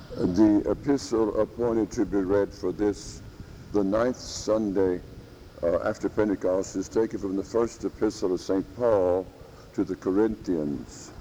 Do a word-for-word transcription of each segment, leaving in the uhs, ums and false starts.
The epistle appointed to be read for this, the ninth Sunday uh, after Pentecost, is taken from the first epistle of Saint Paul to the Corinthians.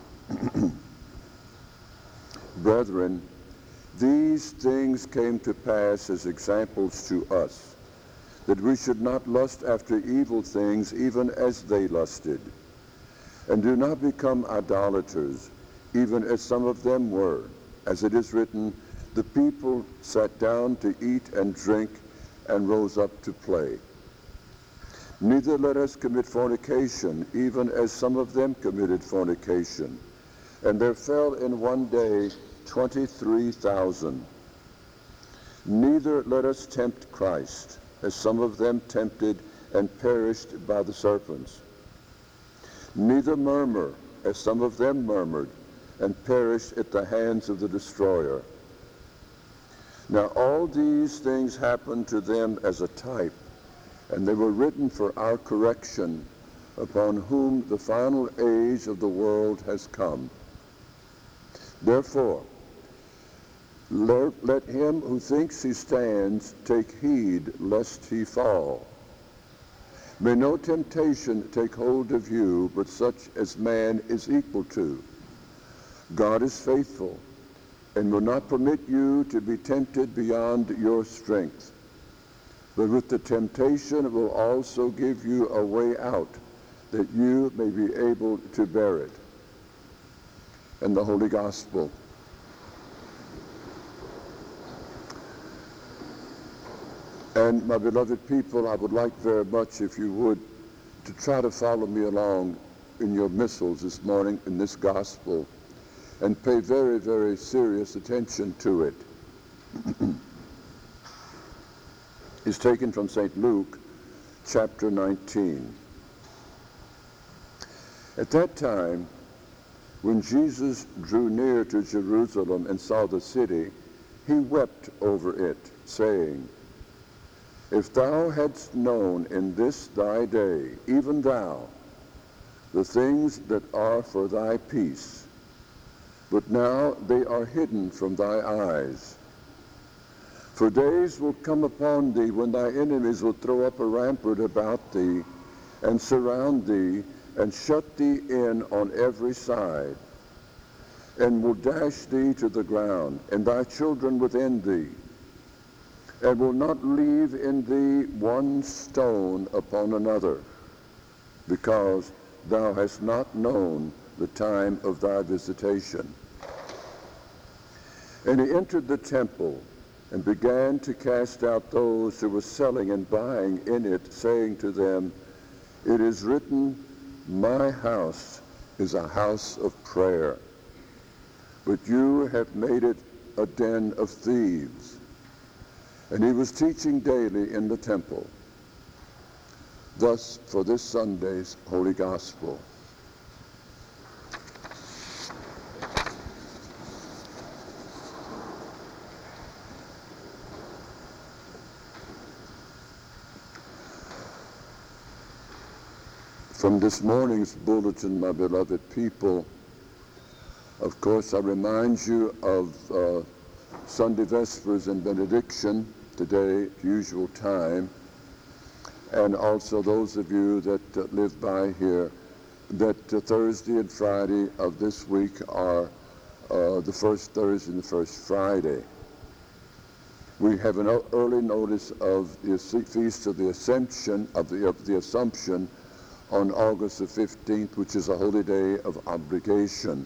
Brethren, these things came to pass as examples to us, that we should not lust after evil things even as they lusted. And do not become idolaters, even as some of them were. As it is written, the people sat down to eat and drink and rose up to play. Neither let us commit fornication, even as some of them committed fornication. And there fell in one day twenty-three thousand. Neither let us tempt Christ, as some of them tempted and perished by the serpents. Neither murmur, as some of them murmured and perished at the hands of the destroyer. Now all these things happened to them as a type, and they were written for our correction, upon whom the final age of the world has come. Therefore, let, let him who thinks he stands take heed lest he fall. May no temptation take hold of you, but such as man is equal to. God is faithful, and will not permit you to be tempted beyond your strength. But with the temptation will also give you a way out, that you may be able to bear it. And the Holy Gospel. And my beloved people, I would like very much, if you would, to try to follow me along in your missals this morning in this gospel, and pay very, very serious attention to it. It's taken from Saint Luke, chapter nineteen. At that time, when Jesus drew near to Jerusalem and saw the city, he wept over it, saying, If thou hadst known in this thy day, even thou, the things that are for thy peace, but now they are hidden from thy eyes. For days will come upon thee when thy enemies will throw up a rampart about thee, and surround thee, and shut thee in on every side, and will dash thee to the ground, and thy children within thee, and will not leave in thee one stone upon another, because thou hast not known the time of thy visitation. And he entered the temple and began to cast out those who were selling and buying in it, saying to them, It is written, My house is a house of prayer, but you have made it a den of thieves. And he was teaching daily in the temple. Thus, for this Sunday's Holy Gospel. From this morning's bulletin, my beloved people, of course, I remind you of uh, Sunday Vespers and Benediction today at usual time, and also those of you that uh, live by here, that uh, Thursday and Friday of this week are uh, the first Thursday and the first Friday. We have an early notice of the Feast of the Assumption, of the, of the Assumption, on August the fifteenth, which is a holy day of obligation.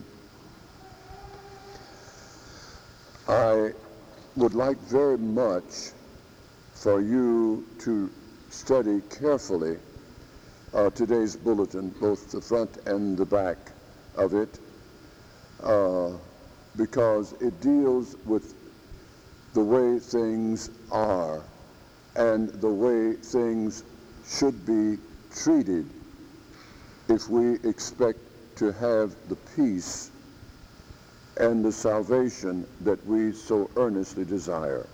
I would like very much for you to study carefully uh, today's bulletin, both the front and the back of it, uh, because it deals with the way things are and the way things should be treated if we expect to have the peace and the salvation that we so earnestly desire.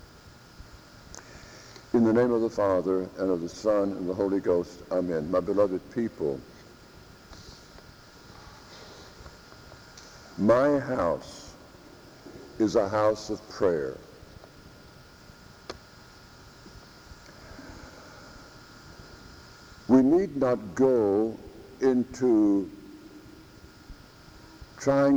In the name of the Father, and of the Son, and the Holy Ghost, amen. My beloved people, my house is a house of prayer. We need not go into trying